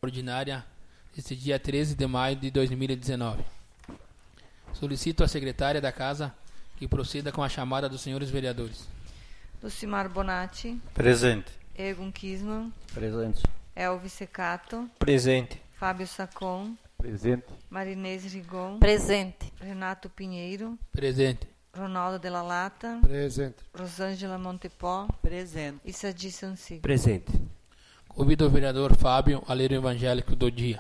ordinária deste dia 13 de maio de 2019. Solicito à secretária da Casa que proceda com a chamada dos senhores vereadores. Lucimar Bonatti. Presente. Egon Kisman. Presente. Elvis Secato. Presente. Fábio Sacon. Presente. Marinês Rigon. Presente. Renato Pinheiro. Presente. Ronaldo de la Lata. Presente. Rosângela Montepó. Presente. E Sadi Sansi. Presente. Convido o vereador Fábio a ler o evangélico do dia.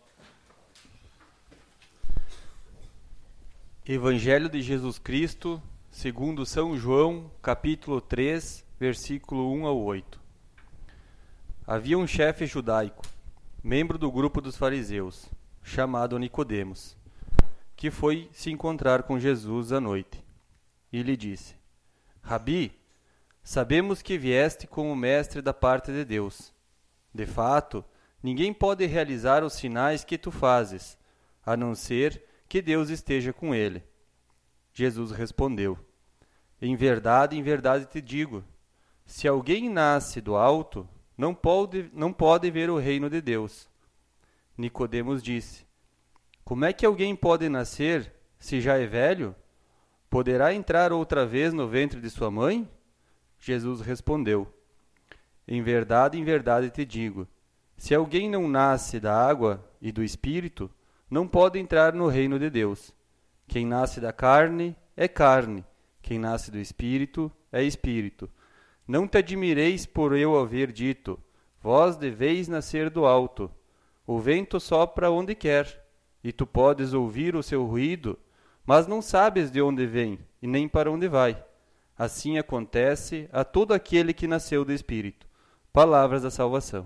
Evangelho de Jesus Cristo, segundo São João, capítulo 3, versículo 1 ao 8. Havia um chefe judaico, membro do grupo dos fariseus, chamado Nicodemos, que foi se encontrar com Jesus à noite. E lhe disse: Rabi, sabemos que vieste como mestre da parte de Deus. De fato, ninguém pode realizar os sinais que tu fazes, a não ser que Deus esteja com ele. Jesus respondeu: em verdade te digo, se alguém nasce do alto, não pode ver o reino de Deus. Nicodemos disse: como é que alguém pode nascer se já é velho? Poderá entrar outra vez no ventre de sua mãe? Jesus respondeu: em verdade te digo, se alguém não nasce da água e do Espírito, não pode entrar no reino de Deus. Quem nasce da carne é carne, quem nasce do Espírito é Espírito. Não te admireis por eu haver dito: vós deveis nascer do alto. O vento sopra onde quer, e tu podes ouvir o seu ruído, mas não sabes de onde vem e nem para onde vai. Assim acontece a todo aquele que nasceu do Espírito. Palavras da salvação.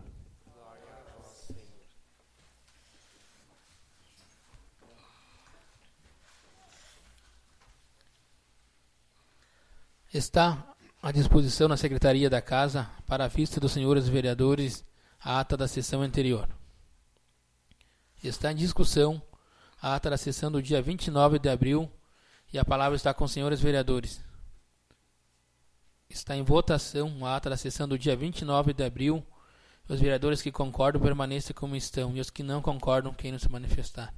Está à disposição na Secretaria da Casa, para a vista dos senhores vereadores, a ata da sessão anterior. Está em discussão a ata da sessão do dia 29 de abril e a palavra está com os senhores vereadores. Está em votação a ata da sessão do dia 29 de abril. Os vereadores que concordam permaneçam como estão e os que não concordam queiram se manifestar.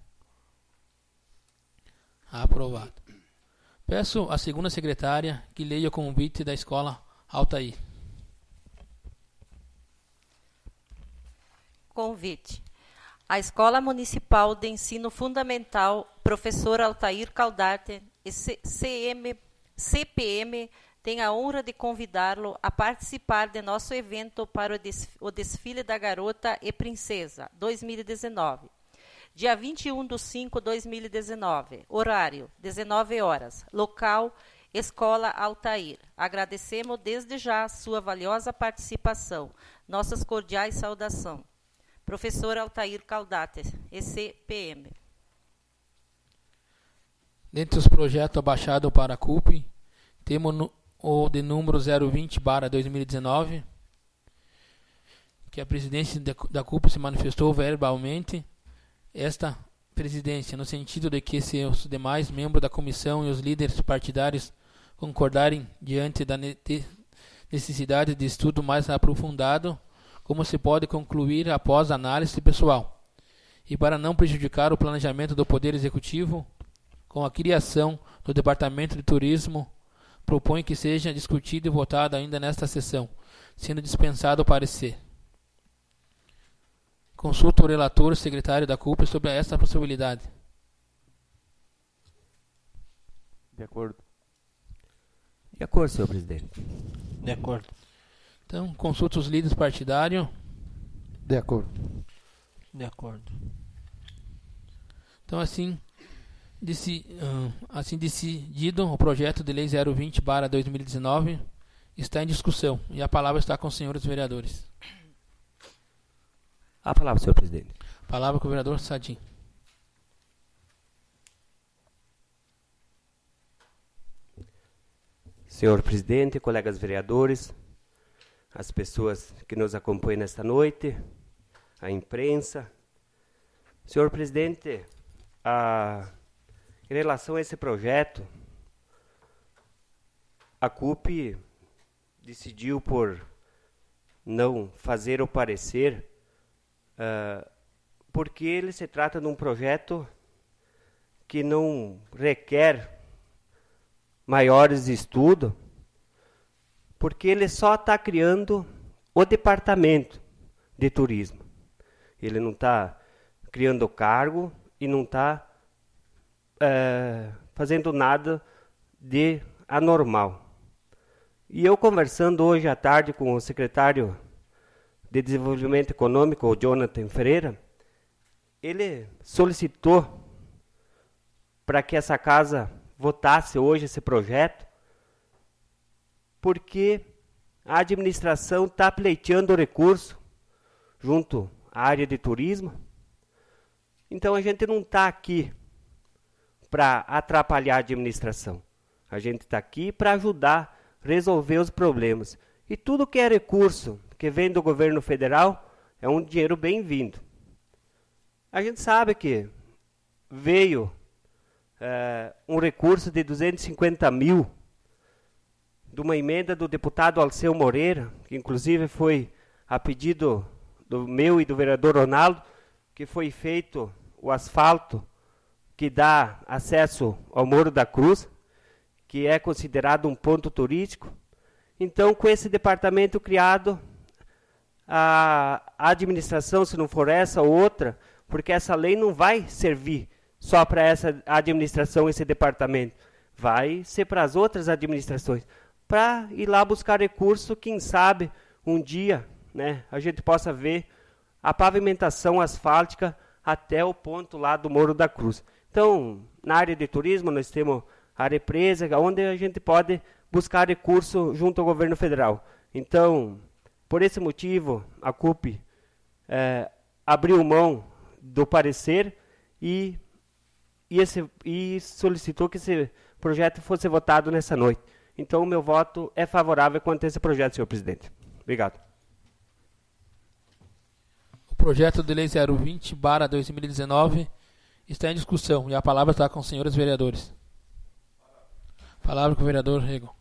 Aprovado. Peço à segunda secretária que leia o convite da escola Altair. Convite. A Escola Municipal de Ensino Fundamental Professor Altair Caldarte e CPM tem a honra de convidá-lo a participar de nosso evento para o Desfile da Garota e Princesa 2019. Dia 21/5/2019. Horário, 19 horas. Local, Escola Altair. Agradecemos desde já sua valiosa participação. Nossas cordiais saudações. Professor Altair Caldarte, ECPM. Dentre os projetos abaixados para a CUP, temos o de número 020/2019, que a presidência da CUP se manifestou verbalmente. Esta presidência, no sentido de que se os demais membros da comissão e os líderes partidários concordarem diante da necessidade de estudo mais aprofundado, como se pode concluir após análise pessoal, e para não prejudicar o planejamento do Poder Executivo, com a criação do Departamento de Turismo, propõe que seja discutido e votado ainda nesta sessão, sendo dispensado o parecer. Consulta o relator, secretário da CUP, sobre esta possibilidade. De acordo. De acordo, senhor presidente. De acordo. Então, consulta os líderes partidários. De acordo. De acordo. Então, assim decidido, o projeto de lei 020/2019 está em discussão e a palavra está com os senhores vereadores. A palavra, senhor presidente. Palavra com o vereador Sadi. Senhor presidente, colegas vereadores, as pessoas que nos acompanham nesta noite, a imprensa. Senhor presidente, em relação a esse projeto, a CUP decidiu por não fazer o parecer porque ele se trata de um projeto que não requer maiores estudos, porque ele só está criando o departamento de turismo. Ele não está criando cargo e não está fazendo nada de anormal. E eu conversando hoje à tarde com o secretário de Desenvolvimento Econômico, o Jonathan Freire, ele solicitou para que essa casa votasse hoje esse projeto, porque a administração está pleiteando o recurso junto à área de turismo. Então a gente não está aqui para atrapalhar a administração. A gente está aqui para ajudar a resolver os problemas. E tudo que é recurso que vem do governo federal é um dinheiro bem-vindo. A gente sabe que veio um recurso de 250 mil de uma emenda do deputado Alceu Moreira, que inclusive foi a pedido do meu e do vereador Ronaldo, que foi feito o asfalto que dá acesso ao Morro da Cruz, que é considerado um ponto turístico. Então, com esse departamento criado, a administração, se não for essa ou outra, porque essa lei não vai servir só para essa administração, esse departamento, vai ser para as outras administrações, para ir lá buscar recurso, quem sabe um dia, né, a gente possa ver a pavimentação asfáltica até o ponto lá do Morro da Cruz. Então, na área de turismo, nós temos a represa, onde a gente pode buscar recurso junto ao governo federal. Então, por esse motivo, a CUP abriu mão do parecer e solicitou que esse projeto fosse votado nessa noite. Então, o meu voto é favorável quanto a esse projeto, senhor presidente. Obrigado. O projeto de lei 020/2019 está em discussão e a palavra está com os senhores vereadores. Palavra com o vereador Rego.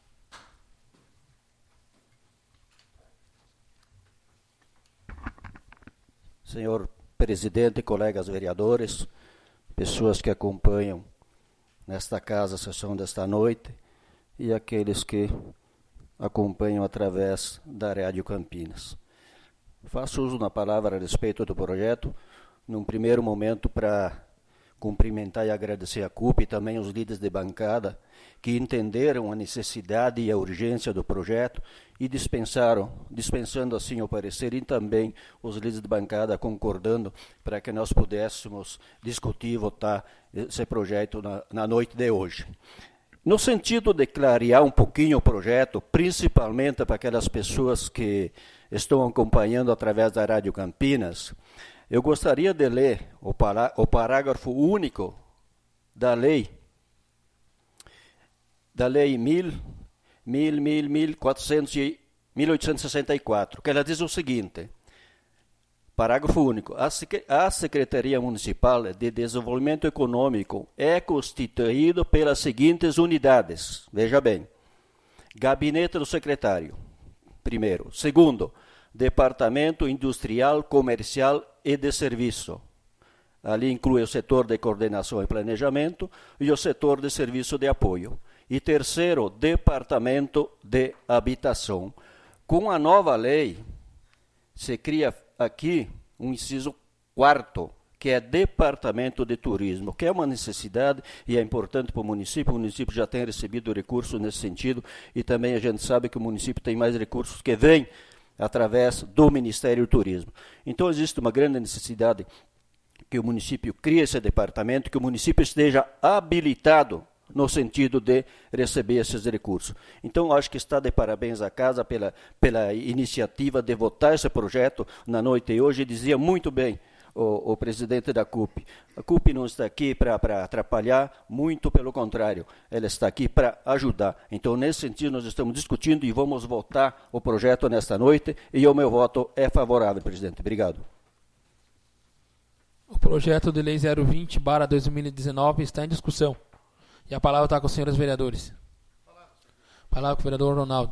Senhor presidente, colegas vereadores, pessoas que acompanham nesta casa a sessão desta noite e aqueles que acompanham através da Rádio Campinas. Faço uso da palavra a respeito do projeto, num primeiro momento para cumprimentar e agradecer a CUP e também os líderes de bancada que entenderam a necessidade e a urgência do projeto e dispensando assim o parecer, e também os líderes de bancada concordando para que nós pudéssemos discutir e votar esse projeto na noite de hoje. No sentido de clarear um pouquinho o projeto, principalmente para aquelas pessoas que estão acompanhando através da Rádio Campinas, eu gostaria de ler o parágrafo único da lei 1864, que ela diz o seguinte, parágrafo único, a Secretaria Municipal de Desenvolvimento Econômico é constituída pelas seguintes unidades, veja bem, Gabinete do Secretário, primeiro, segundo, Departamento Industrial, Comercial e de Serviço. Ali inclui o setor de coordenação e planejamento e o setor de serviço de apoio. E terceiro, Departamento de Habitação. Com a nova lei, se cria aqui um inciso 4º, que é Departamento de Turismo, que é uma necessidade e é importante para o município já tem recebido recursos nesse sentido, e também a gente sabe que o município tem mais recursos que vêm através do Ministério do Turismo. Então existe uma grande necessidade que o município crie esse departamento, que o município esteja habilitado no sentido de receber esses recursos. Então, acho que está de parabéns à casa pela iniciativa de votar esse projeto na noite de hoje. Dizia muito bem o presidente da CUP. A CUP não está aqui para atrapalhar, muito pelo contrário, ela está aqui para ajudar. Então, nesse sentido, nós estamos discutindo e vamos votar o projeto nesta noite, e o meu voto é favorável, presidente. Obrigado. O projeto de lei 020/2019 está em discussão. E a palavra está com os senhores vereadores. Palavra com o vereador Ronaldo.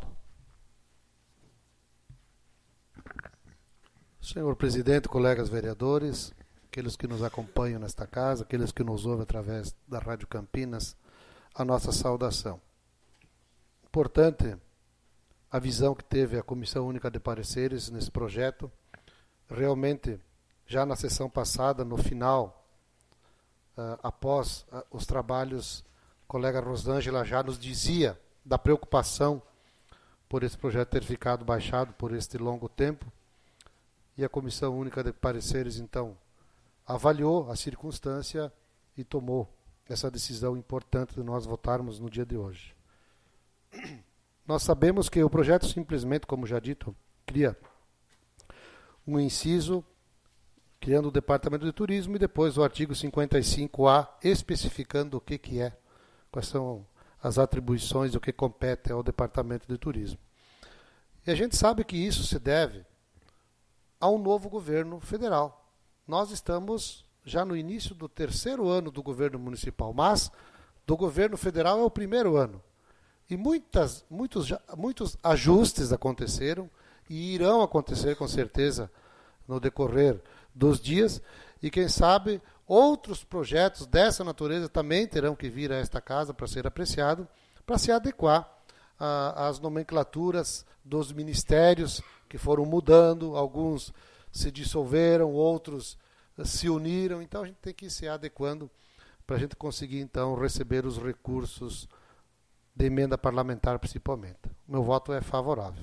Senhor presidente, colegas vereadores, aqueles que nos acompanham nesta casa, aqueles que nos ouvem através da Rádio Campinas, a nossa saudação. Importante a visão que teve a Comissão Única de Pareceres nesse projeto. Realmente, já na sessão passada, no final, após os trabalhos, a colega Rosângela já nos dizia da preocupação por esse projeto ter ficado baixado por este longo tempo. E a Comissão Única de Pareceres, então, avaliou a circunstância e tomou essa decisão importante de nós votarmos no dia de hoje. Nós sabemos que o projeto simplesmente, como já dito, cria um inciso, criando o Departamento de Turismo, e depois o artigo 55A, especificando o que é, quais são as atribuições, o que compete ao Departamento de Turismo. E a gente sabe que isso se deve a um novo governo federal. Nós estamos já no início do 3º ano do governo municipal, mas do governo federal é o 1º ano. E muitos ajustes aconteceram e irão acontecer com certeza no decorrer dos dias. E quem sabe outros projetos dessa natureza também terão que vir a esta casa para ser apreciado, para se adequar às nomenclaturas dos ministérios que foram mudando, alguns se dissolveram, outros se uniram. Então a gente tem que ir se adequando para a gente conseguir então receber os recursos de emenda parlamentar principalmente. Meu voto é favorável.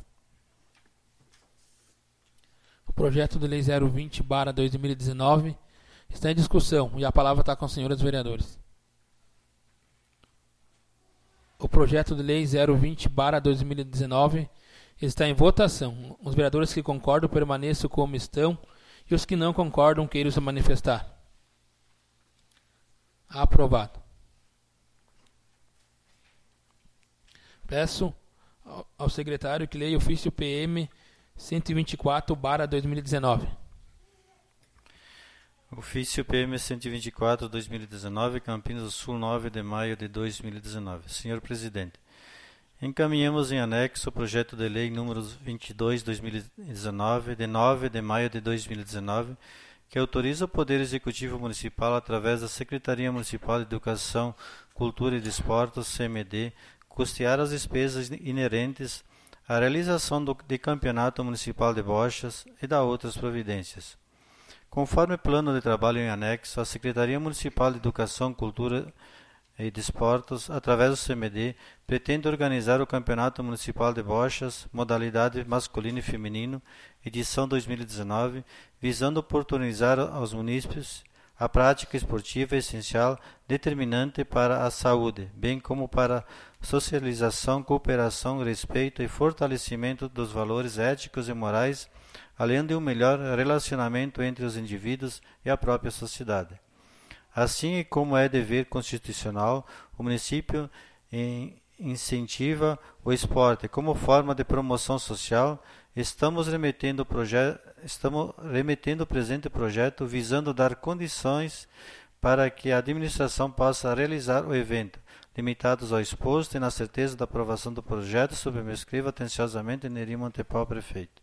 O projeto de lei 020/2019 está em discussão e a palavra está com os senhores vereadores. O projeto de lei 020/2019 está em votação. Os vereadores que concordam permaneçam como estão e os que não concordam queiram se manifestar. Aprovado. Peço ao secretário que leia o ofício PM 124/2019. Ofício PM 124/2019, Campinas do Sul, 9 de maio de 2019. Senhor Presidente, encaminhamos em anexo o projeto de lei número 22/2019, de 9 de maio de 2019, que autoriza o Poder Executivo Municipal, através da Secretaria Municipal de Educação, Cultura e Desportos, CMD, custear as despesas inerentes à realização de campeonato municipal de bochas e da outras providências. Conforme plano de trabalho em anexo, a Secretaria Municipal de Educação, Cultura e Desportos, através do CMD, pretende organizar o Campeonato Municipal de Bochas, modalidade masculino e feminino, edição 2019, visando oportunizar aos munícipes a prática esportiva essencial, determinante para a saúde, bem como para a socialização, cooperação, respeito e fortalecimento dos valores éticos e morais, além de um melhor relacionamento entre os indivíduos e a própria sociedade. Assim como é dever constitucional, o município incentiva o esporte como forma de promoção social. Estamos remetendo o presente projeto visando dar condições para que a administração possa realizar o evento, limitados ao exposto e na certeza da aprovação do projeto, subscrevo atenciosamente Neri Montepó, prefeito.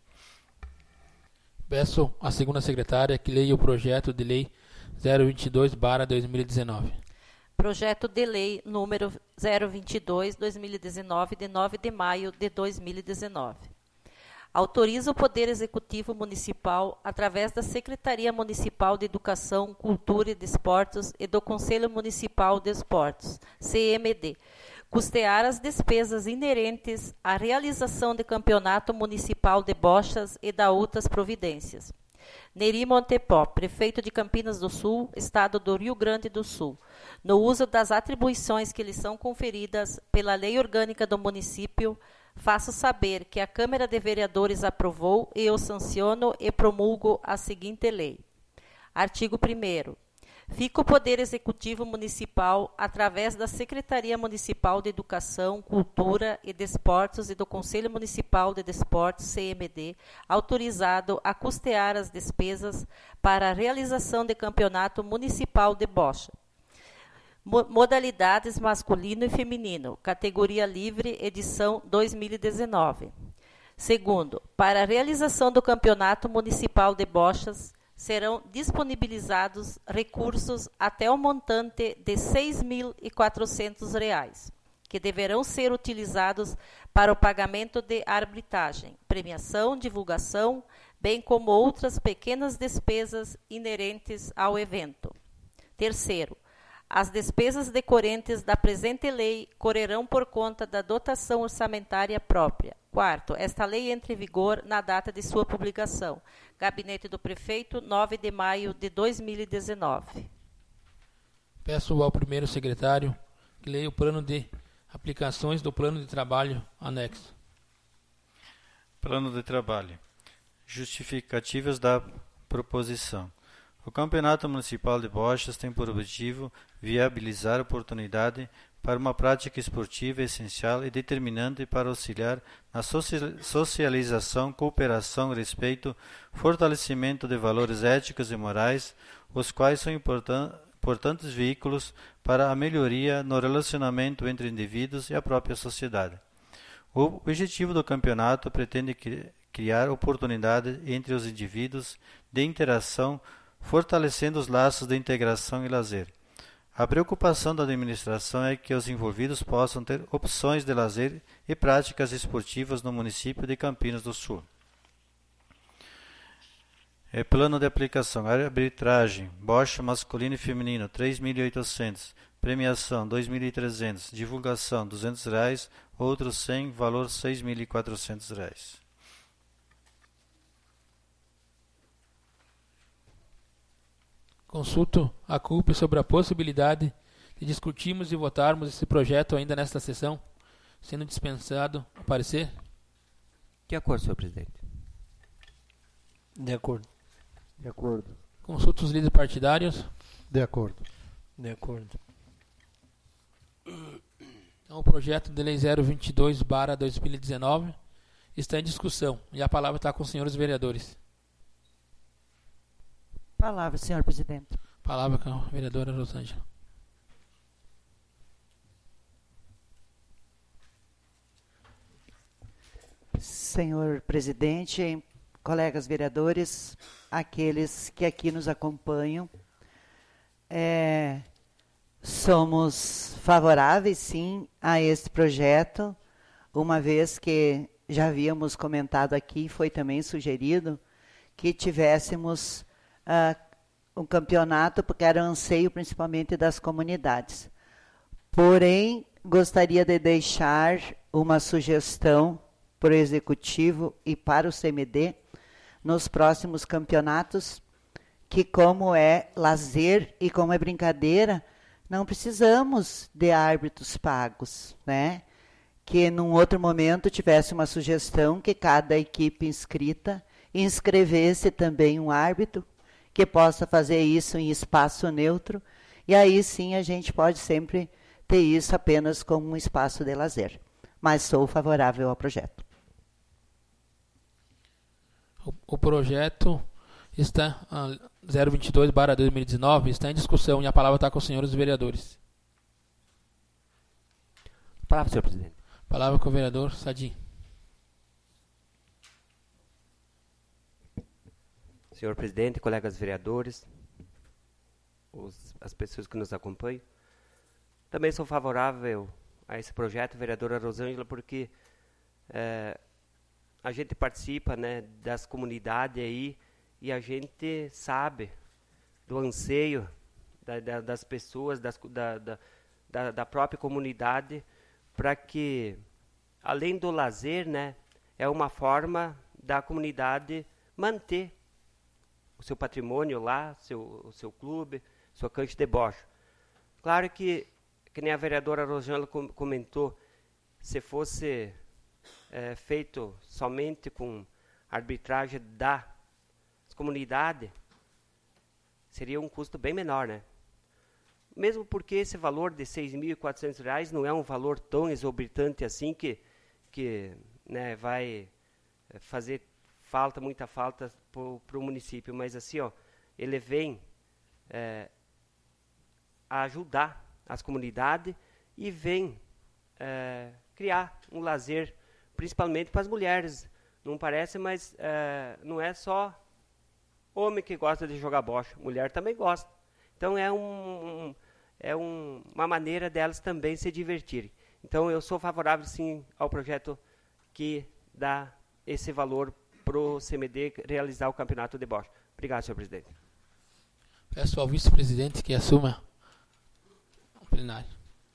Peço à segunda secretária que leia o projeto de lei 022/2019. Projeto de lei número 022/2019, de 9 de maio de 2019. Autoriza o Poder Executivo Municipal, através da Secretaria Municipal de Educação, Cultura e Desportos e do Conselho Municipal de Esportes, CMD, custear as despesas inerentes à realização de campeonato municipal de bochas e da outras providências. Neri Montepó, prefeito de Campinas do Sul, Estado do Rio Grande do Sul, no uso das atribuições que lhe são conferidas pela Lei Orgânica do Município, faço saber que a Câmara de Vereadores aprovou e eu sanciono e promulgo a seguinte lei. Artigo 1º. Fica o Poder Executivo Municipal, através da Secretaria Municipal de Educação, Cultura e Desportos e do Conselho Municipal de Desportos, CMD, autorizado a custear as despesas para a realização de campeonato municipal de bocha. Modalidades masculino e feminino, categoria livre, edição 2019. Segundo, para a realização do Campeonato Municipal de Bochas, serão disponibilizados recursos até o montante de R$ 6.400, que deverão ser utilizados para o pagamento de arbitragem, premiação, divulgação, bem como outras pequenas despesas inerentes ao evento. Terceiro, as despesas decorrentes da presente lei correrão por conta da dotação orçamentária própria. Quarto, esta lei entra em vigor na data de sua publicação. Gabinete do Prefeito, 9 de maio de 2019. Peço ao primeiro secretário que leia o plano de aplicações do plano de trabalho anexo. Plano de trabalho. Justificativas da proposição. O Campeonato Municipal de Bochas tem por objetivo viabilizar a oportunidade para uma prática esportiva essencial e determinante para auxiliar na socialização, cooperação, respeito, fortalecimento de valores éticos e morais, os quais são importantes veículos para a melhoria no relacionamento entre indivíduos e a própria sociedade. O objetivo do campeonato pretende criar oportunidade entre os indivíduos de interação, fortalecendo os laços de integração e lazer. A preocupação da administração é que os envolvidos possam ter opções de lazer e práticas esportivas no município de Campinas do Sul. Plano de aplicação. Arbitragem. Bocha masculino e feminino, 3.800. Premiação, 2.300. Divulgação, R$ 200. Outros 100, valor R$ 6.400. Consulto a CUP sobre a possibilidade de discutirmos e votarmos esse projeto ainda nesta sessão, sendo dispensado o parecer. De acordo, senhor presidente. De acordo. De acordo. Consulto os líderes partidários. De acordo. De acordo. Então, o projeto de lei 022/2019 está em discussão e a palavra está com os senhores vereadores. Palavra, senhor presidente. Palavra com a vereadora Rosângela. Senhor presidente, colegas vereadores, aqueles que aqui nos acompanham, somos favoráveis, sim, a este projeto, uma vez que já havíamos comentado aqui, foi também sugerido que tivéssemos um campeonato, porque era anseio principalmente das comunidades. Porém, gostaria de deixar uma sugestão para o Executivo e para o CMD, nos próximos campeonatos, que como é lazer e como é brincadeira, não precisamos de árbitros pagos, né? Que num outro momento tivesse uma sugestão que cada equipe inscrita inscrevesse também um árbitro, que possa fazer isso em espaço neutro, e aí sim a gente pode sempre ter isso apenas como um espaço de lazer. Mas sou favorável ao projeto. O projeto está 022/2019 está em discussão e a palavra está com os senhores vereadores. Palavra, senhor presidente. Palavra com o vereador Sadi. Senhor presidente, colegas vereadores, as pessoas que nos acompanham, também sou favorável a esse projeto, vereadora Rosângela, porque a gente participa, né, das comunidades aí e a gente sabe do anseio das pessoas, da própria comunidade, para que, além do lazer, né, é uma forma da comunidade manter o seu patrimônio lá, o seu clube, sua cancha de bocha. Claro que nem a vereadora Rosângela comentou, se fosse feito somente com arbitragem das comunidades, seria um custo bem menor, né? Mesmo porque esse valor de R$ 6.400 não é um valor tão exorbitante assim que né, vai fazer muita falta para o município, mas assim, ó, ele vem a ajudar as comunidades e vem criar um lazer, principalmente para as mulheres. Não parece, mas não é só homem que gosta de jogar bocha, mulher também gosta. Então uma maneira delas também se divertirem. Então eu sou favorável sim ao projeto que dá esse valor para o CMD realizar o campeonato de bocha. Obrigado, senhor presidente. Peço ao vice-presidente que assuma o plenário.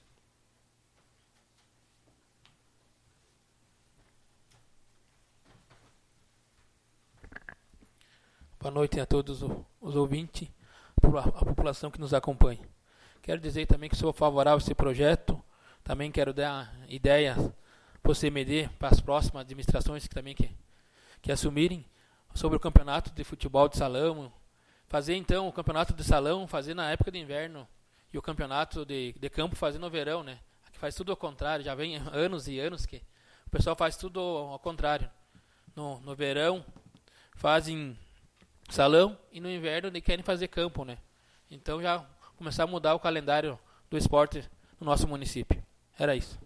Boa noite a todos os ouvintes, a população que nos acompanha. Quero dizer também que sou favorável a esse projeto. Também quero dar ideias para o CMD, para as próximas administrações que também que assumirem, sobre o campeonato de futebol de salão. Fazer então o campeonato de salão, fazer na época de inverno, e o campeonato de campo fazer no verão, né? Aqui faz tudo ao contrário, já vem anos e anos que o pessoal faz tudo ao contrário. No verão fazem salão e no inverno eles querem fazer campo, né? Então já começar a mudar o calendário do esporte no nosso município. Era isso.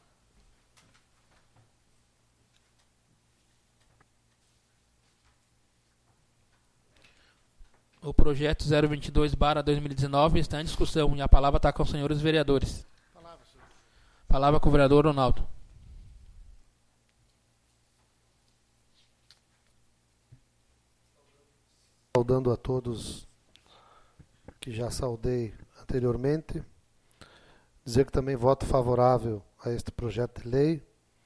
O projeto 022/2019 está em discussão e a palavra está com os senhores vereadores. Palavra com o vereador Ronaldo. Saudando a todos que já saudei anteriormente. Dizer que também voto favorável a este projeto de lei.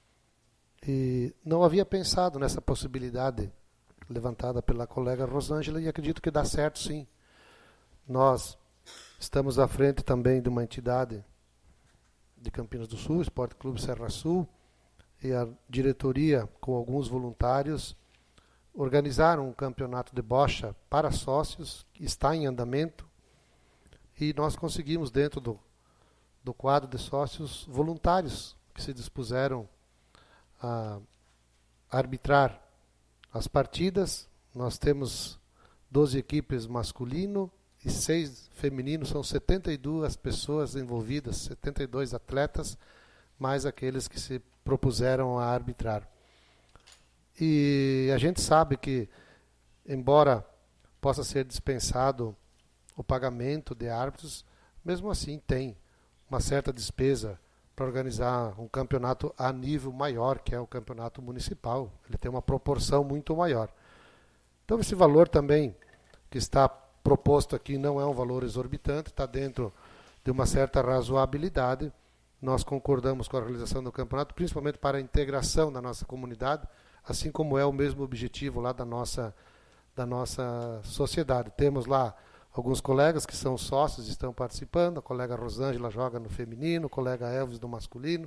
E não havia pensado nessa possibilidade levantada pela colega Rosângela e acredito que dá certo sim. Nós estamos à frente também de uma entidade de Campinas do Sul, Esporte Clube Serra Sul, e a diretoria, com alguns voluntários, organizaram um campeonato de bocha para sócios, que está em andamento, e nós conseguimos, dentro do quadro de sócios, voluntários que se dispuseram a arbitrar as partidas. Nós temos 12 equipes masculino e 6 femininos, são 72 pessoas envolvidas, 72 atletas, mais aqueles que se propuseram a arbitrar. E a gente sabe que, embora possa ser dispensado o pagamento de árbitros, mesmo assim tem uma certa despesa para organizar um campeonato a nível maior, que é o campeonato municipal. Ele tem uma proporção muito maior. Então esse valor também que está proposto aqui não é um valor exorbitante, está dentro de uma certa razoabilidade. Nós concordamos com a realização do campeonato, principalmente para a integração da nossa comunidade, assim como é o mesmo objetivo lá da nossa sociedade. Temos lá alguns colegas que são sócios e estão participando. A colega Rosângela joga no feminino, o colega Elvis no masculino,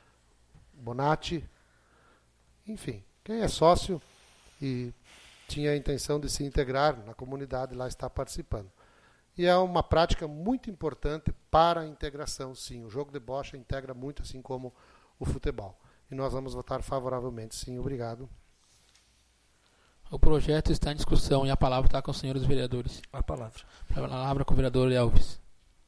Bonatti. Enfim, quem é sócio e tinha a intenção de se integrar na comunidade lá está participando. E é uma prática muito importante para a integração, sim. O jogo de bocha integra muito, assim como o futebol. E nós vamos votar favoravelmente, sim. Obrigado. O projeto está em discussão e a palavra está com os senhores vereadores. A palavra com o vereador Elvis.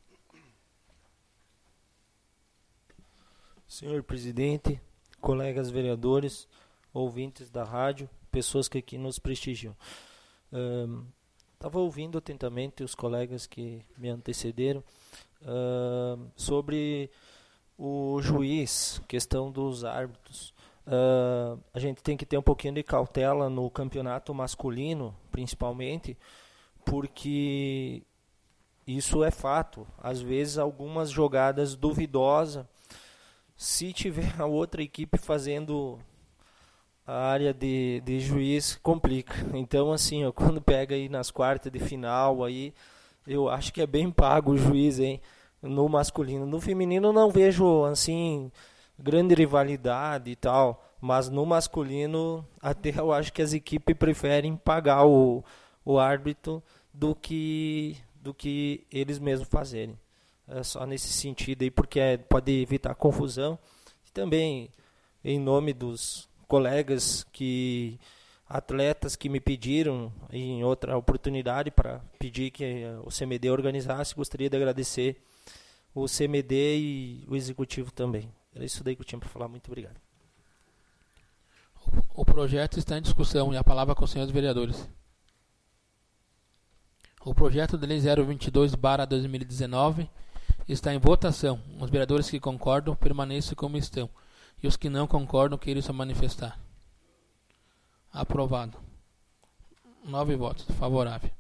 Senhor presidente, colegas vereadores, ouvintes da rádio, pessoas que aqui nos prestigiam. Estava ouvindo atentamente os colegas que me antecederam sobre o juiz, questão dos árbitros. A gente tem que ter um pouquinho de cautela no campeonato masculino, principalmente, porque isso é fato. Às vezes, algumas jogadas duvidosas, se tiver a outra equipe fazendo a área de juiz, complica. Então, assim, ó, quando pega aí nas quartas de final, aí, eu acho que é bem pago o juiz, hein, no masculino. No feminino, não vejo, assim, grande rivalidade e tal, mas no masculino até eu acho que as equipes preferem pagar o árbitro do que eles mesmos fazerem. É só nesse sentido aí, porque pode evitar confusão. E também, em nome dos colegas atletas que me pediram em outra oportunidade para pedir que o CMD organizasse, gostaria de agradecer o CMD e o Executivo também. Era isso daí que eu tinha para falar. Muito obrigado. O projeto está em discussão e a palavra com os senhores vereadores. O projeto de lei 022/2019 está em votação. Os vereadores que concordam permaneçam como estão. E os que não concordam queiram se manifestar. Aprovado. 9 votos. Favorável.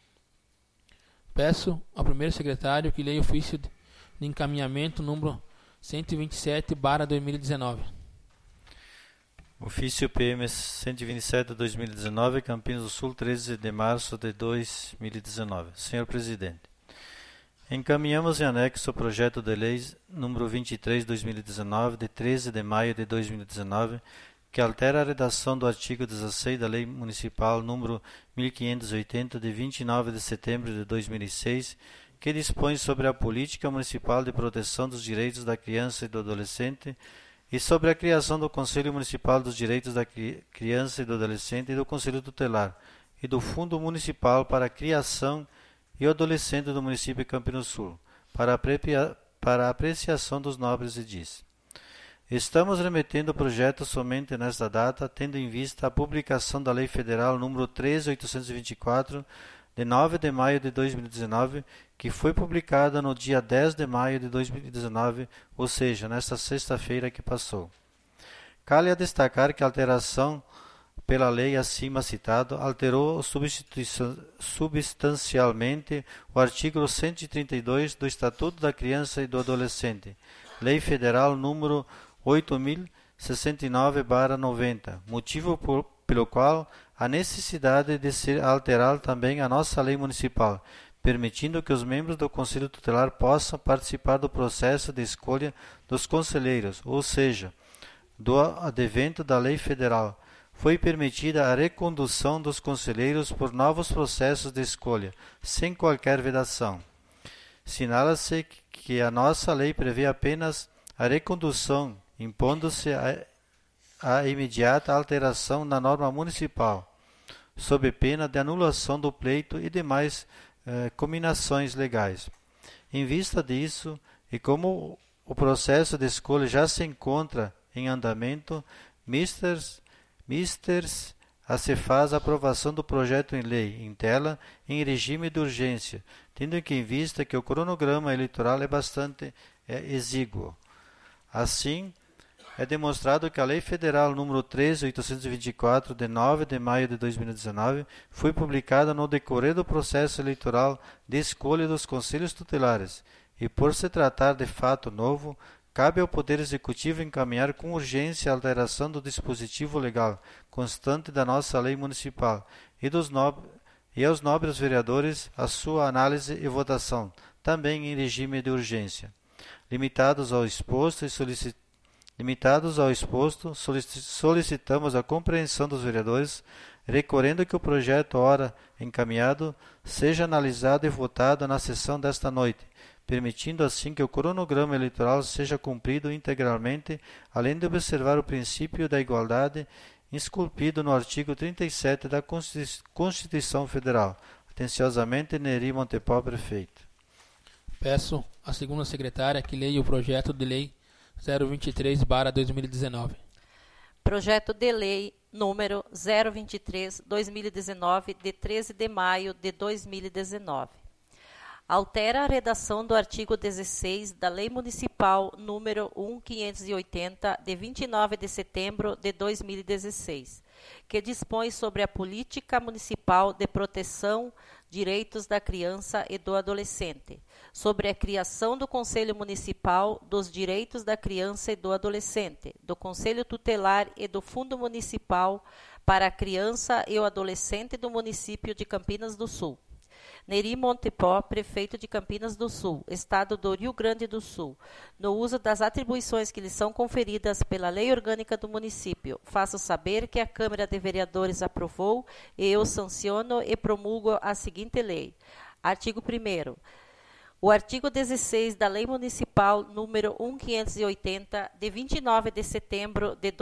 Peço ao primeiro secretário que leia o ofício de encaminhamento número 127/2019. Ofício PM 127/2019, Campinas do Sul, 13 de março de 2019. Senhor Presidente, encaminhamos em anexo o projeto de lei número 23/2019, de 13 de maio de 2019, que altera a redação do artigo 16 da Lei Municipal número 1580, de 29 de setembro de 2006, que dispõe sobre a política municipal de proteção dos direitos da criança e do adolescente e sobre a criação do Conselho Municipal dos Direitos da Criança e do Adolescente e do Conselho Tutelar e do Fundo Municipal para a Criação e o Adolescente do município de Campinas do Sul, para a apreciação dos nobres edis. Estamos remetendo o projeto somente nesta data, tendo em vista a publicação da Lei Federal número 13.824, de 9 de maio de 2019, que foi publicada no dia 10 de maio de 2019, ou seja, nesta sexta-feira que passou. Cabe a destacar que a alteração pela lei acima citado alterou substancialmente o artigo 132 do Estatuto da Criança e do Adolescente, Lei Federal número 8.069/90, motivo pelo qual a necessidade de se alterar também a nossa lei municipal, permitindo que os membros do Conselho Tutelar possam participar do processo de escolha dos conselheiros, ou seja, do advento da lei federal. Foi permitida a recondução dos conselheiros por novos processos de escolha, sem qualquer vedação. Sinala-se que a nossa lei prevê apenas a recondução, impondo-se a imediata alteração na norma municipal, sob pena de anulação do pleito e demais cominações legais. Em vista disso, e como o processo de escolha já se encontra em andamento, se faz a aprovação do projeto em lei, em tela, em regime de urgência, tendo em vista que o cronograma eleitoral é bastante exíguo. Assim, é demonstrado que a Lei Federal número 13.824, de 9 de maio de 2019, foi publicada no decorrer do processo eleitoral de escolha dos conselhos tutelares e, por se tratar de fato novo, cabe ao Poder Executivo encaminhar com urgência a alteração do dispositivo legal constante da nossa lei municipal e aos nobres vereadores a sua análise e votação, também em regime de urgência. Limitados ao exposto, solicitamos a compreensão dos vereadores, recorrendo que o projeto, ora encaminhado, seja analisado e votado na sessão desta noite, permitindo assim que o cronograma eleitoral seja cumprido integralmente, além de observar o princípio da igualdade esculpido no artigo 37 da Constituição Federal. Atenciosamente, Neri Montepó, prefeito. Peço à segunda secretária que leia o projeto de lei 023/2019. Projeto de lei número 023/2019, de 13 de maio de 2019. Altera a redação do artigo 16 da Lei Municipal número 1.580, de 29 de setembro de 2016, que dispõe sobre a política municipal de proteção direitos da criança e do adolescente, sobre a criação do Conselho Municipal dos Direitos da Criança e do Adolescente, do Conselho Tutelar e do Fundo Municipal para a Criança e o Adolescente do município de Campinas do Sul. Neri Montepó, prefeito de Campinas do Sul, Estado do Rio Grande do Sul, no uso das atribuições que lhe são conferidas pela Lei Orgânica do município, faço saber que a Câmara de Vereadores aprovou e eu sanciono e promulgo a seguinte lei. Artigo 1º. O artigo 16 da Lei Municipal número 1.580, de 29 de setembro de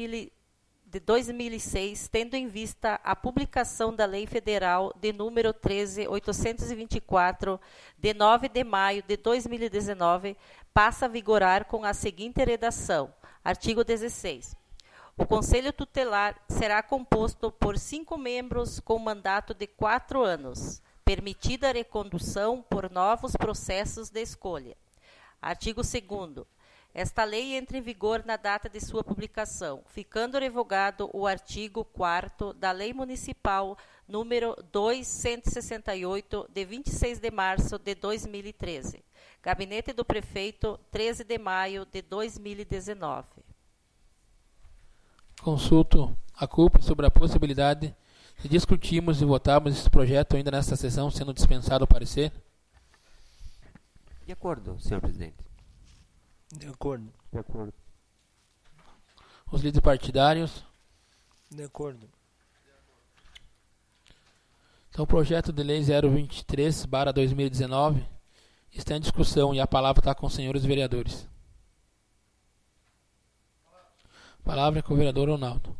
2006, tendo em vista a publicação da Lei Federal de número 13.824, de 9 de maio de 2019, passa a vigorar com a seguinte redação. Artigo 16. O Conselho Tutelar será composto por 5 membros com mandato de 4 anos, permitida a recondução por novos processos de escolha. Artigo 2º. Esta lei entra em vigor na data de sua publicação, ficando revogado o artigo 4º da Lei Municipal número 2168, de 26 de março de 2013. Gabinete do Prefeito, 13 de maio de 2019. Consulto a CUP sobre a possibilidade de discutirmos e votarmos esse projeto ainda nesta sessão, sendo dispensado o parecer. De acordo, senhor presidente. De acordo. De acordo. Os líderes partidários. De acordo. Então, o projeto de lei 023/2019 está em discussão e a palavra está com os senhores vereadores. A palavra é com o vereador Ronaldo.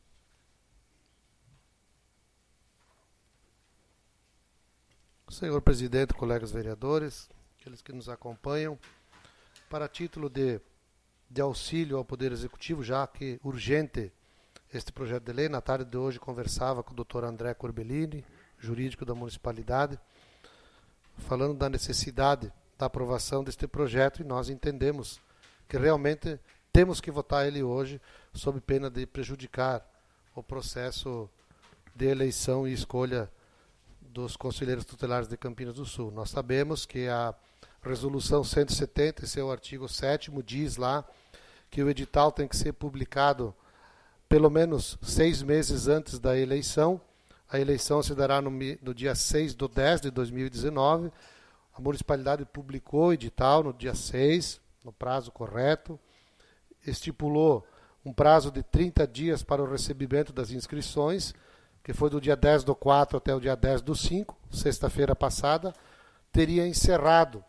Senhor presidente, colegas vereadores, aqueles que nos acompanham, para título de auxílio ao Poder Executivo, já que urgente este projeto de lei, na tarde de hoje conversava com o Dr. André Corbellini, jurídico da municipalidade, falando da necessidade da aprovação deste projeto, e nós entendemos que realmente temos que votar ele hoje, sob pena de prejudicar o processo de eleição e escolha dos conselheiros tutelares de Campinas do Sul. Nós sabemos que a Resolução 170, seu artigo 7º, diz lá que o edital tem que ser publicado pelo menos 6 meses antes da eleição. A eleição se dará no dia 6/10 de 2019. A municipalidade publicou o edital no dia 6, no prazo correto. Estipulou um prazo de 30 dias para o recebimento das inscrições, que foi do dia 10/4 até o dia 10/5, sexta-feira passada, teria encerrado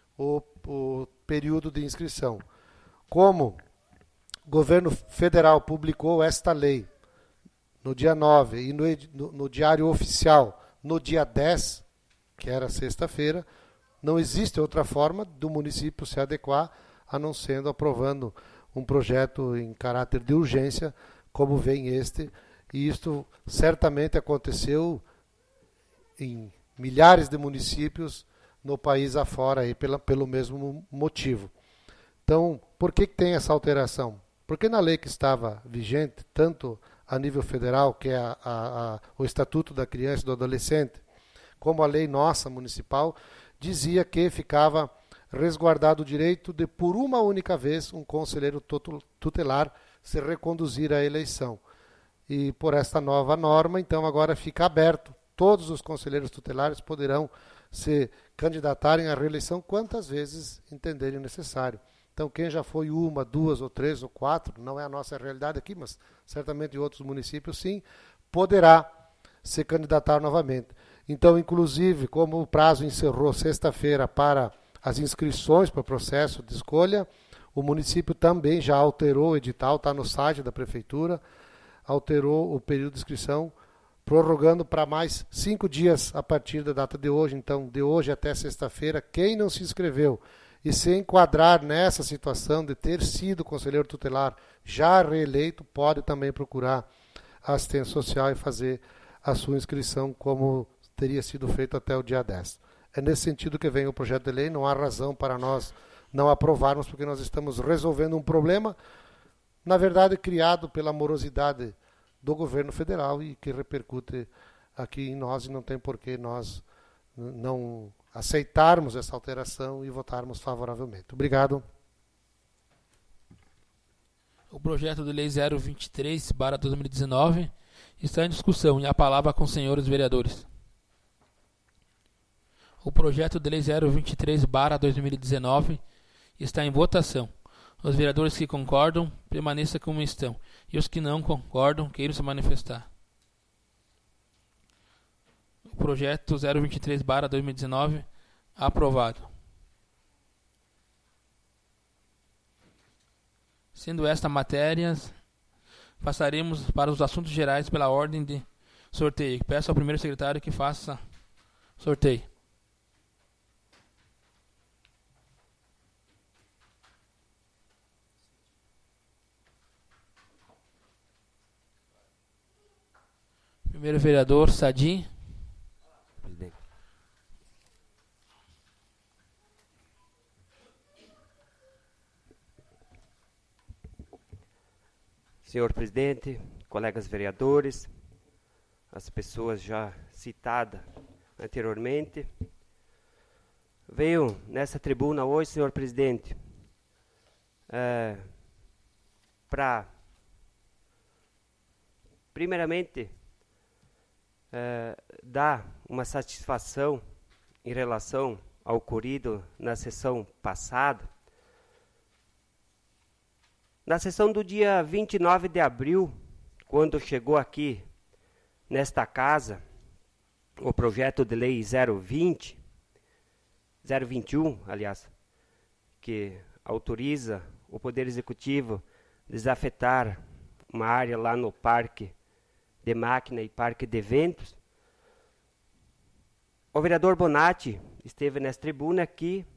o período de inscrição. Como o governo federal publicou esta lei no dia 9 e no Diário Oficial no dia 10, que era sexta-feira, não existe outra forma do município se adequar a não sendo aprovando um projeto em caráter de urgência, como vem este, e isto certamente aconteceu em milhares de municípios no país afora, aí, pelo mesmo motivo. Então, por que tem essa alteração? Porque na lei que estava vigente, tanto a nível federal, que é o Estatuto da Criança e do Adolescente, como a lei nossa municipal, dizia que ficava resguardado o direito de, por uma única vez, um conselheiro tutelar se reconduzir à eleição. E por esta nova norma, então, agora fica aberto. Todos os conselheiros tutelares poderão se candidatarem à reeleição quantas vezes entenderem necessário. Então, quem já foi 1, 2 ou 3 ou 4, não é a nossa realidade aqui, mas certamente em outros municípios sim, poderá se candidatar novamente. Então, inclusive, como o prazo encerrou sexta-feira para as inscrições para o processo de escolha, o município também já alterou o edital, está no site da prefeitura, alterou o período de inscrição, prorrogando para mais 5 dias a partir da data de hoje. Então, de hoje até sexta-feira, quem não se inscreveu e se enquadrar nessa situação de ter sido conselheiro tutelar já reeleito, pode também procurar a assistência social e fazer a sua inscrição como teria sido feito até o dia 10. É nesse sentido que vem o projeto de lei, não há razão para nós não aprovarmos, porque nós estamos resolvendo um problema, na verdade, criado pela morosidade do governo federal e que repercute aqui em nós, e não tem por que nós não aceitarmos essa alteração e votarmos favoravelmente. Obrigado. O projeto de lei 023/2019 está em discussão e a palavra com os senhores vereadores. O projeto de lei 023/2019 está em votação. Os vereadores que concordam, permaneçam como estão. E os que não concordam, queiram se manifestar. O projeto 023/2019 aprovado. Sendo esta matéria, passaremos para os assuntos gerais pela ordem de sorteio. Peço ao primeiro secretário que faça sorteio. Primeiro vereador, Sadim. Presidente. senhor presidente, colegas vereadores, as pessoas já citadas anteriormente. Veio nessa tribuna hoje, senhor presidente, para, primeiramente, dar uma satisfação em relação ao ocorrido na sessão passada. Na sessão do dia 29 de abril, quando chegou aqui, nesta casa, o projeto de lei 021, aliás, que autoriza o Poder Executivo desafetar uma área lá no Parque de Máquina e Parque de Eventos, o vereador Bonatti esteve nessa tribuna aqui,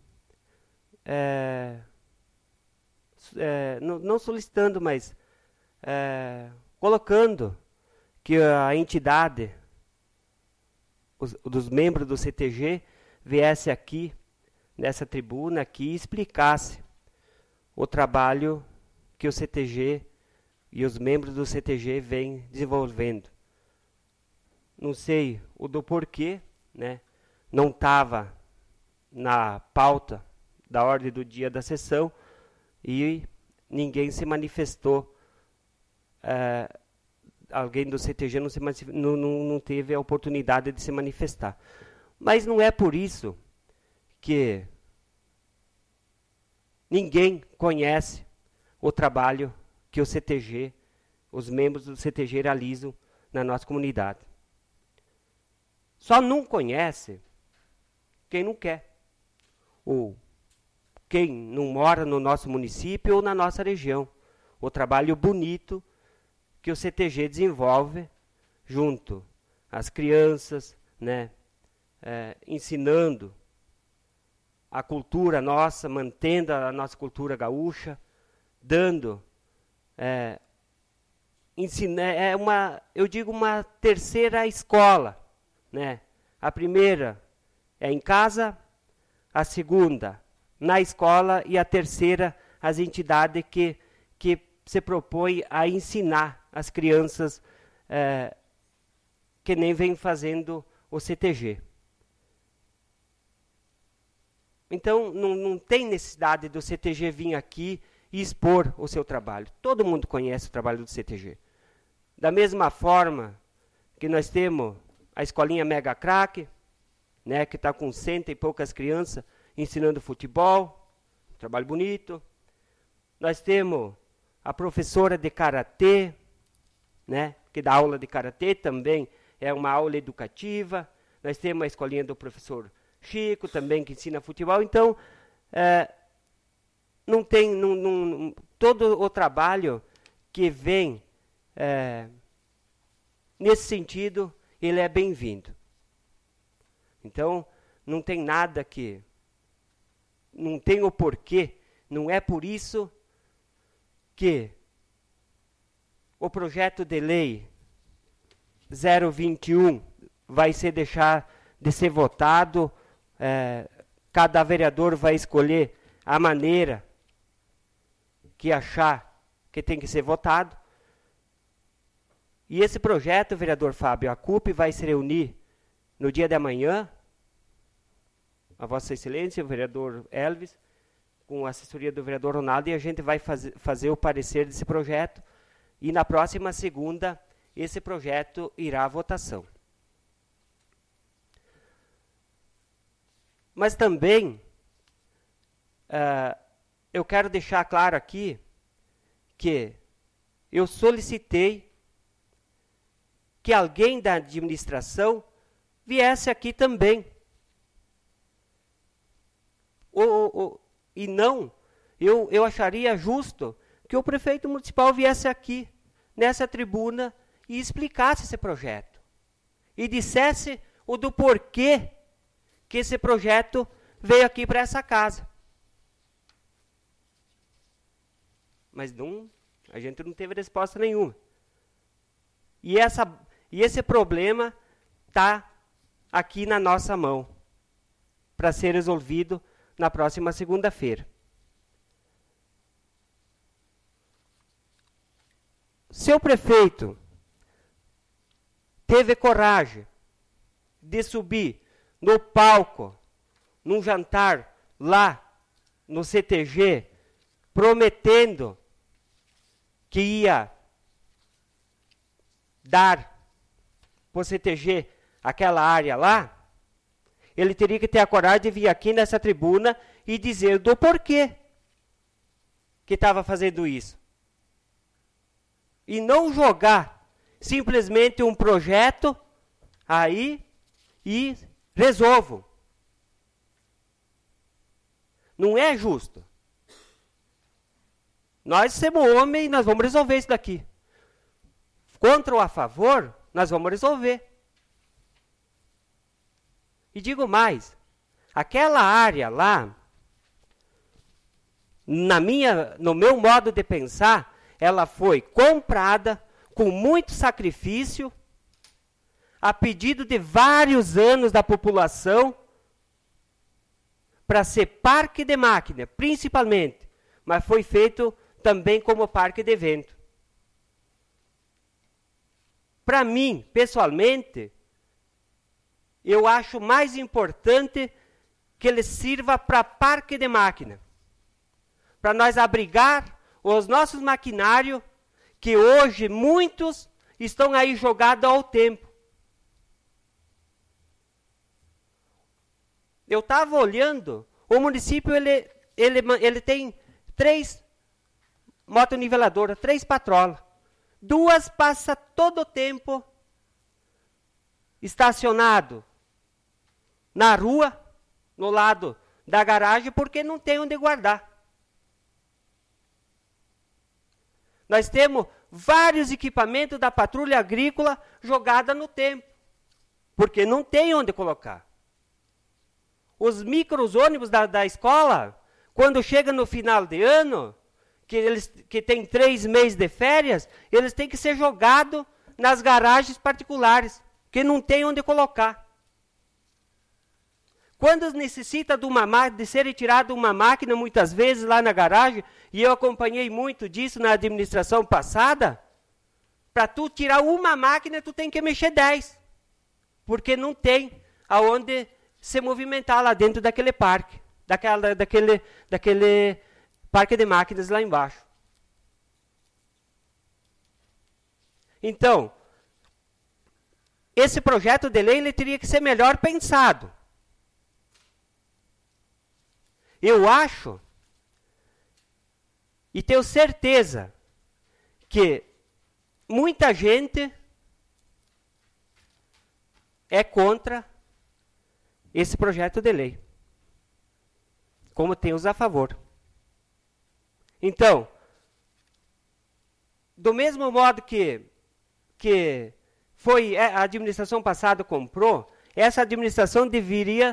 não solicitando, mas colocando que a entidade, dos membros do CTG, viesse aqui, nessa tribuna aqui, e explicasse o trabalho que o CTG e os membros do CTG vêm desenvolvendo. Não sei o do porquê, né? Não estava na pauta da ordem do dia da sessão e ninguém se manifestou. Alguém do CTG não teve a oportunidade de se manifestar. Mas não é por isso que ninguém conhece o trabalho que o CTG, os membros do CTG realizam na nossa comunidade. Só não conhece quem não quer, ou quem não mora no nosso município ou na nossa região. O trabalho bonito que o CTG desenvolve junto às crianças, né, ensinando a cultura nossa, mantendo a nossa cultura gaúcha, dando, eu digo uma terceira escola, né? A primeira é em casa, a segunda na escola e a terceira as entidades que se propõem a ensinar as crianças que nem vem fazendo o CTG. Então, não tem necessidade do CTG vir aqui e expor o seu trabalho. Todo mundo conhece o trabalho do CTG. Da mesma forma que nós temos a escolinha Mega Crack, né, que está com 100 e poucas crianças ensinando futebol, trabalho bonito. Nós temos a professora de karatê, né, que dá aula de karatê também, é uma aula educativa. Nós temos a escolinha do professor Chico também, que ensina futebol. Então, todo o trabalho que vem nesse sentido, ele é bem-vindo. Então, não tem nada que... Não tem o porquê, não é por isso que o projeto de lei 021 vai deixar de ser votado. Cada vereador vai escolher a maneira que achar que tem que ser votado. E esse projeto, vereador Fábio, a CUP vai se reunir no dia de amanhã, a Vossa Excelência, o vereador Elvis, com a assessoria do vereador Ronaldo, e a gente vai fazer o parecer desse projeto, e na próxima segunda esse projeto irá à votação. Mas também eu quero deixar claro aqui que eu solicitei que alguém da administração viesse aqui também. E não, eu acharia justo que o prefeito municipal viesse aqui, nessa tribuna, e explicasse esse projeto. E dissesse o do porquê que esse projeto veio aqui para essa casa. Mas a gente não teve resposta nenhuma. E esse problema está aqui na nossa mão, para ser resolvido na próxima segunda-feira. seu prefeito teve coragem de subir no palco, num jantar lá no CTG, prometendo que ia dar para o CTG aquela área lá, ele teria que ter a coragem de vir aqui nessa tribuna e dizer do porquê que estava fazendo isso. E não jogar simplesmente um projeto aí e resolvo. Não é justo. Nós somos homens e nós vamos resolver isso daqui. Contra ou a favor, nós vamos resolver. E digo mais, aquela área lá, no meu modo de pensar, ela foi comprada com muito sacrifício, a pedido de vários anos da população, para ser parque de máquina, principalmente, mas foi feito também como parque de evento. Para mim, pessoalmente, eu acho mais importante que ele sirva para parque de máquina, para nós abrigar os nossos maquinários, que hoje muitos estão aí jogados ao tempo. Eu estava olhando, o município ele tem 3 motoniveladoras, 3 patrolas. 2 passam todo o tempo estacionado na rua, no lado da garagem, porque não tem onde guardar. Nós temos vários equipamentos da patrulha agrícola jogada no tempo, porque não tem onde colocar. Os micros ônibus da escola, quando chega no final de ano, que tem 3 meses de férias, eles têm que ser jogados nas garagens particulares, que não tem onde colocar. Quando necessita de ser retirado uma máquina, muitas vezes lá na garagem, e eu acompanhei muito disso na administração passada, para tu tirar uma máquina, tu tem que mexer 10, porque não tem aonde se movimentar lá dentro daquele parque, daquele parque de máquinas lá embaixo. Então, esse projeto de lei ele teria que ser melhor pensado. Eu acho e tenho certeza que muita gente é contra esse projeto de lei, como tem os a favor. Então, do mesmo modo que foi a administração passada comprou, essa administração deveria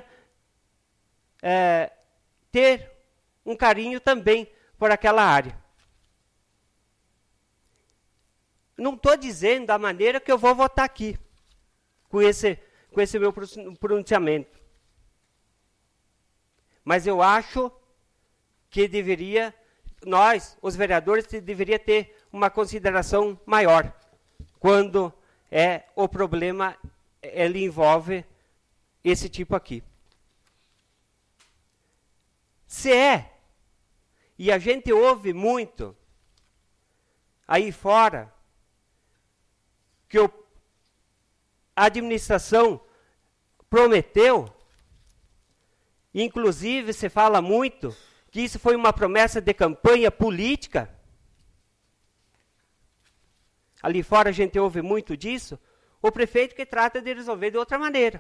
ter um carinho também por aquela área. Não estou dizendo da maneira que eu vou votar aqui, com esse meu pronunciamento. Mas eu acho que nós, os vereadores, deveria ter uma consideração maior quando o problema ele envolve esse tipo aqui. Se e a gente ouve muito aí fora que a administração prometeu, inclusive se fala muito que isso foi uma promessa de campanha política. Ali fora a gente ouve muito disso. O prefeito que trata de resolver de outra maneira.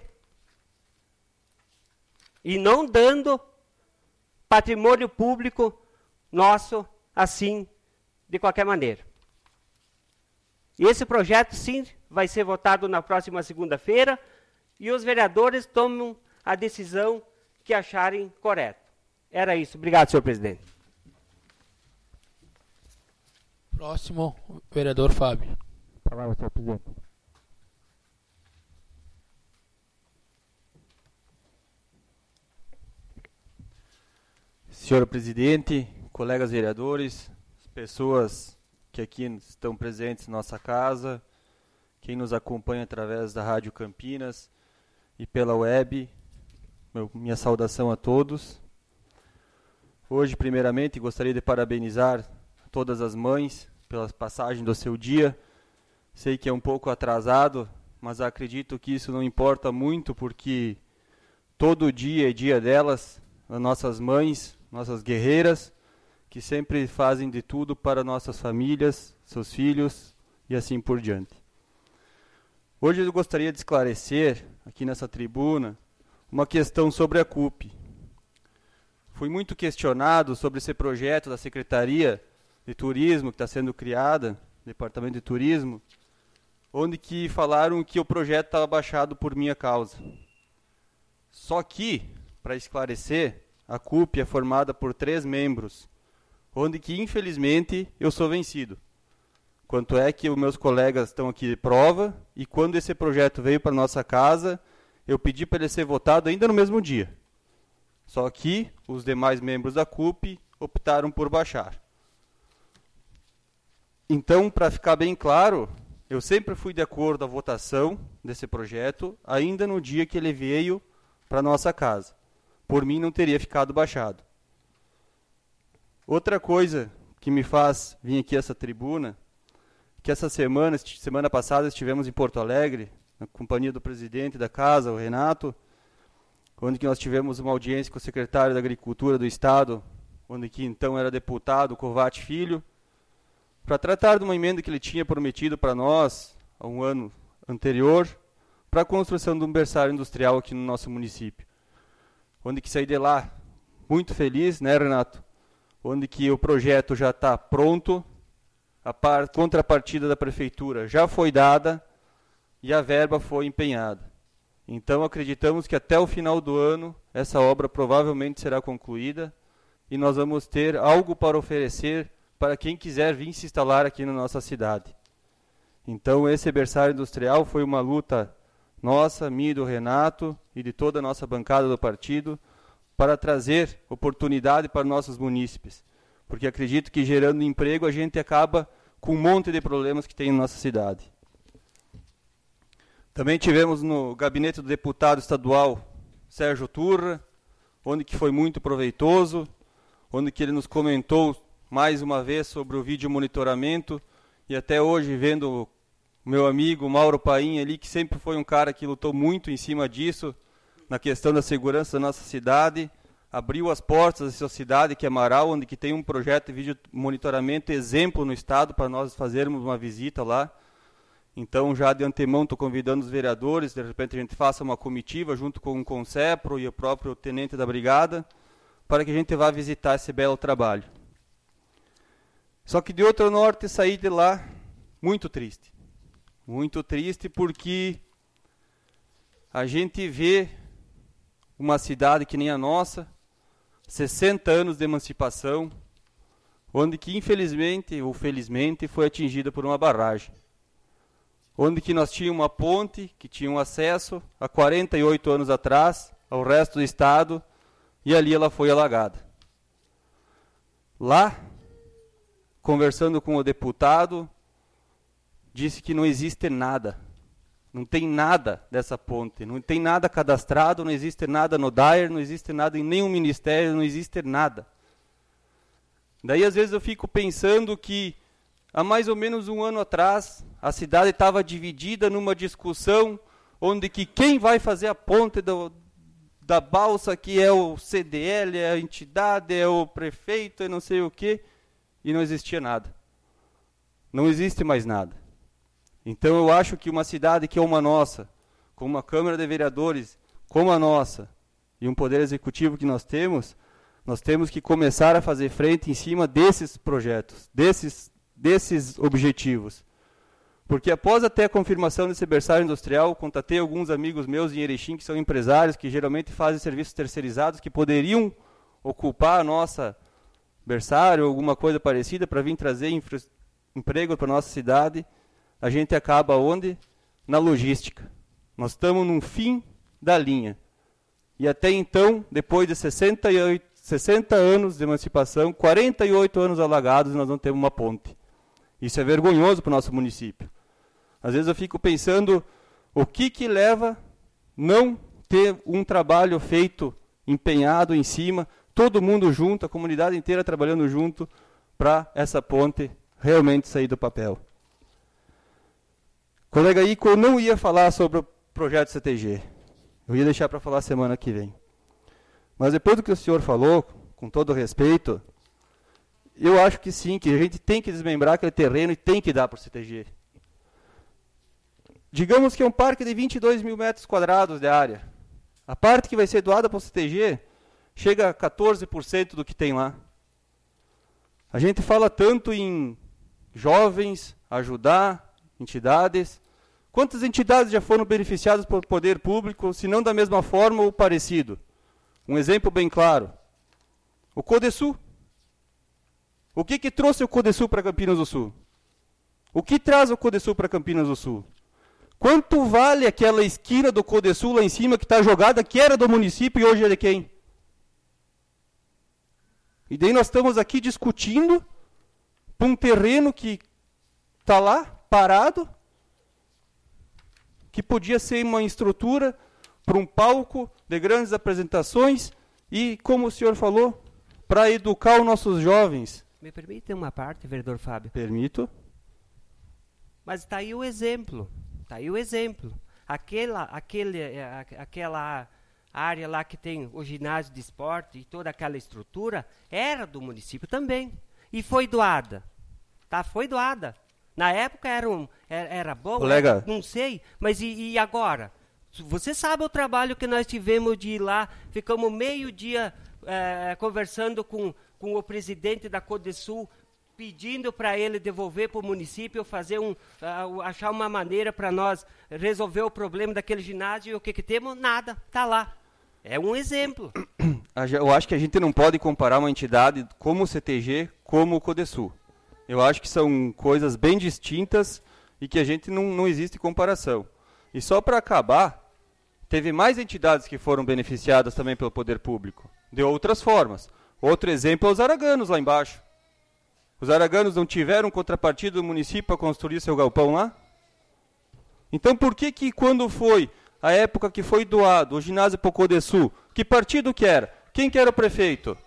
E não dando patrimônio público nosso assim, de qualquer maneira. E esse projeto, sim, vai ser votado na próxima segunda-feira e os vereadores tomam a decisão que acharem correta. Era isso. Obrigado, senhor presidente. Próximo, vereador Fábio. Palavra, senhor presidente. Senhor presidente, colegas vereadores, pessoas que aqui estão presentes em nossa casa, quem nos acompanha através da Rádio Campinas e pela web, minha saudação a todos. Hoje, primeiramente, gostaria de parabenizar todas as mães pela passagem do seu dia. Sei que é um pouco atrasado, mas acredito que isso não importa muito, porque todo dia é dia delas, as nossas mães, nossas guerreiras, que sempre fazem de tudo para nossas famílias, seus filhos e assim por diante. Hoje eu gostaria de esclarecer, aqui nessa tribuna, uma questão sobre a CUP. Fui muito questionado sobre esse projeto da Secretaria de Turismo que está sendo criada, Departamento de Turismo, onde que falaram que o projeto estava baixado por minha causa. Só que, para esclarecer, a CUP é formada por 3 membros, onde que, infelizmente, eu sou vencido. Quanto é que os meus colegas estão aqui de prova, e quando esse projeto veio para nossa casa, eu pedi para ele ser votado ainda no mesmo dia. Só que os demais membros da CUP optaram por baixar. Então, para ficar bem claro, eu sempre fui de acordo à votação desse projeto, ainda no dia que ele veio para nossa casa. Por mim, não teria ficado baixado. Outra coisa que me faz vir aqui a essa tribuna, que essa semana passada estivemos em Porto Alegre, na companhia do presidente da casa, o Renato, onde que nós tivemos uma audiência com o secretário da Agricultura do Estado, onde que então era deputado Covatti Filho, para tratar de uma emenda que ele tinha prometido para nós, há um ano anterior, para a construção de um berçário industrial aqui no nosso município. Onde que saí de lá muito feliz, né, Renato? Onde que o projeto já está pronto, a contrapartida da prefeitura já foi dada e a verba foi empenhada. Então acreditamos que até o final do ano essa obra provavelmente será concluída e nós vamos ter algo para oferecer para quem quiser vir se instalar aqui na nossa cidade. Então esse berçário industrial foi uma luta nossa, minha e do Renato e de toda a nossa bancada do partido para trazer oportunidade para nossos munícipes. Porque acredito que gerando emprego a gente acaba com um monte de problemas que tem na nossa cidade. Também tivemos no gabinete do deputado estadual Sérgio Turra, onde que foi muito proveitoso, onde que ele nos comentou mais uma vez sobre o vídeo monitoramento, e até hoje vendo o meu amigo Mauro Paim ali, que sempre foi um cara que lutou muito em cima disso, na questão da segurança da nossa cidade, abriu as portas dessa cidade, que é Amaral, onde que tem um projeto de vídeo monitoramento exemplo no estado, para nós fazermos uma visita lá. Então, já de antemão, estou convidando os vereadores, de repente a gente faça uma comitiva junto com o Concepro e o próprio tenente da brigada, para que a gente vá visitar esse belo trabalho. Só que de Outro Norte saí de lá muito triste. Muito triste porque a gente vê uma cidade que nem a nossa, 60 anos de emancipação, onde que infelizmente ou felizmente foi atingida por uma barragem. Onde que nós tínhamos uma ponte que tinha um acesso há 48 anos atrás ao resto do estado e ali ela foi alagada. Lá, conversando com o deputado, disse que não existe nada. Não tem nada dessa ponte, não tem nada cadastrado, não existe nada no DAER, não existe nada em nenhum ministério, não existe nada. Daí às vezes eu fico pensando que há mais ou menos um ano atrás, a cidade estava dividida numa discussão onde que quem vai fazer a ponte da balsa, que é o CDL, é a entidade, é o prefeito, é não sei o quê, e não existia nada. Não existe mais nada. Então eu acho que uma cidade que é uma nossa, com uma Câmara de Vereadores como a nossa, e um Poder Executivo que nós temos que começar a fazer frente em cima desses projetos, desses objetivos. Porque após até a confirmação desse berçário industrial, contatei alguns amigos meus em Erechim, que são empresários, que geralmente fazem serviços terceirizados, que poderiam ocupar a nossa berçário ou alguma coisa parecida para vir trazer emprego para a nossa cidade. A gente acaba onde? Na logística. Nós estamos no fim da linha. E até então, depois de 60 anos de emancipação, 48 anos alagados, nós não temos uma ponte. Isso é vergonhoso para o nosso município. Às vezes eu fico pensando o que leva não ter um trabalho feito, empenhado em cima, todo mundo junto, a comunidade inteira trabalhando junto, para essa ponte realmente sair do papel. Colega Ico, eu não ia falar sobre o projeto CTG. Eu ia deixar para falar semana que vem. Mas depois do que o senhor falou, com todo respeito, eu acho que sim, que a gente tem que desmembrar aquele terreno e tem que dar para o CTG. Digamos que é um parque de 22 mil metros quadrados de área. A parte que vai ser doada para o CTG chega a 14% do que tem lá. A gente fala tanto em jovens, ajudar entidades. Quantas entidades já foram beneficiadas pelo poder público, se não da mesma forma ou parecido? Um exemplo bem claro. O Codesul. O que trouxe o Codesul para Campinas do Sul? O que traz o Codesul para Campinas do Sul? Quanto vale aquela esquina do Codesul lá em cima que está jogada, que era do município e hoje é de quem? E daí nós estamos aqui discutindo por um terreno que está lá, parado, que podia ser uma estrutura para um palco de grandes apresentações e, como o senhor falou, para educar os nossos jovens. Me permite uma parte, vereador Fábio? Permito. Mas está aí o exemplo. Está aí o exemplo. Aquela área lá que tem o ginásio de esporte e toda aquela estrutura era do município também. E foi doada. Tá, foi doada. Na época era bom, colega, não sei, mas e agora? Você sabe o trabalho que nós tivemos de ir lá, ficamos meio dia conversando com o presidente da Codesul, pedindo para ele devolver para o município, fazer achar uma maneira para nós resolver o problema daquele ginásio, e o que temos? Nada, está lá. É um exemplo. Eu acho que a gente não pode comparar uma entidade como o CTG como o Codesul. Eu acho que são coisas bem distintas e que a gente não existe comparação. E só para acabar, teve mais entidades que foram beneficiadas também pelo poder público, de outras formas. Outro exemplo é os araganos lá embaixo. Os araganos não tiveram contrapartida do município para construir seu galpão lá? Então por que quando foi a época que foi doado o ginásio para o Codesul, que partido que era? Quem que era o prefeito?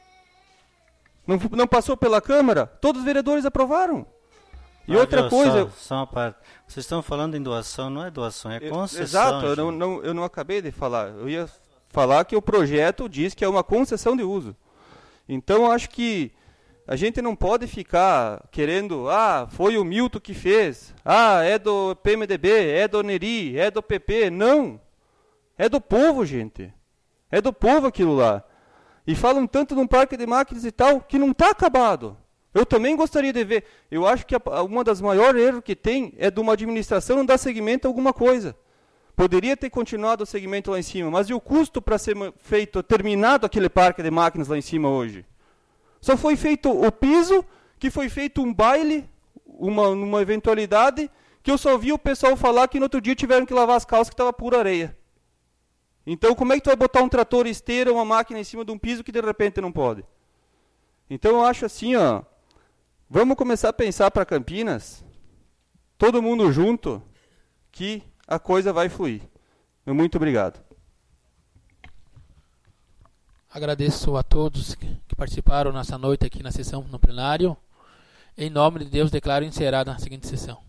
Não passou pela Câmara? Todos os vereadores aprovaram. E outra coisa... Só uma parte. Vocês estão falando em doação, não é doação, é concessão. Exato, eu não acabei de falar. Eu ia falar que o projeto diz que é uma concessão de uso. Então, eu acho que a gente não pode ficar querendo, foi o Milton que fez, é do PMDB, é do Neri, é do PP. Não. É do povo, gente. É do povo aquilo lá. E falam tanto de um parque de máquinas e tal, que não está acabado. Eu também gostaria de ver. Eu acho que uma das maiores erros que tem é de uma administração não dar seguimento a alguma coisa. Poderia ter continuado o segmento lá em cima, mas e o custo para ser terminado aquele parque de máquinas lá em cima hoje? Só foi feito o piso, que foi feito um baile, uma eventualidade, que eu só vi o pessoal falar que no outro dia tiveram que lavar as calças que estava pura areia. Então, como é que tu vai botar um trator esteira, uma máquina em cima de um piso que de repente não pode? Então, eu acho assim, vamos começar a pensar para Campinas, todo mundo junto, que a coisa vai fluir. Muito obrigado. Agradeço a todos que participaram nessa noite aqui na sessão no plenário. Em nome de Deus, declaro encerrada a seguinte sessão.